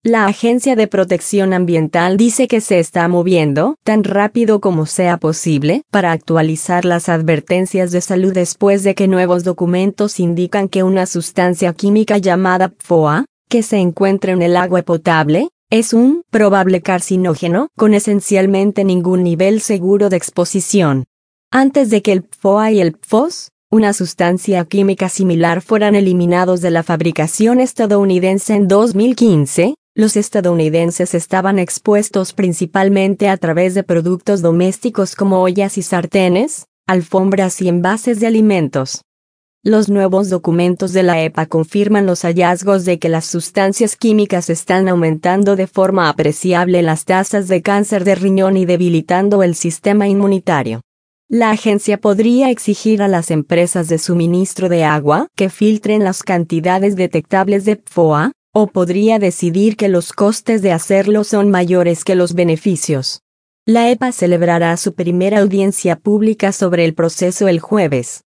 La Agencia de Protección Ambiental dice que se está moviendo tan rápido como sea posible para actualizar las advertencias de salud después de que nuevos documentos indican que una sustancia química llamada PFOA, que se encuentra en el agua potable, es un probable carcinógeno con esencialmente ningún nivel seguro de exposición. Antes de que el PFOA y el PFOS, una sustancia química similar, fueran eliminados de la fabricación estadounidense en 2015, los estadounidenses estaban expuestos principalmente a través de productos domésticos como ollas y sartenes, alfombras y envases de alimentos. Los nuevos documentos de la EPA confirman los hallazgos de que las sustancias químicas están aumentando de forma apreciable las tasas de cáncer de riñón y debilitando el sistema inmunitario. La agencia podría exigir a las empresas de suministro de agua que filtren las cantidades detectables de PFOA, o podría decidir que los costes de hacerlo son mayores que los beneficios. La EPA celebrará su primera audiencia pública sobre el proceso el jueves.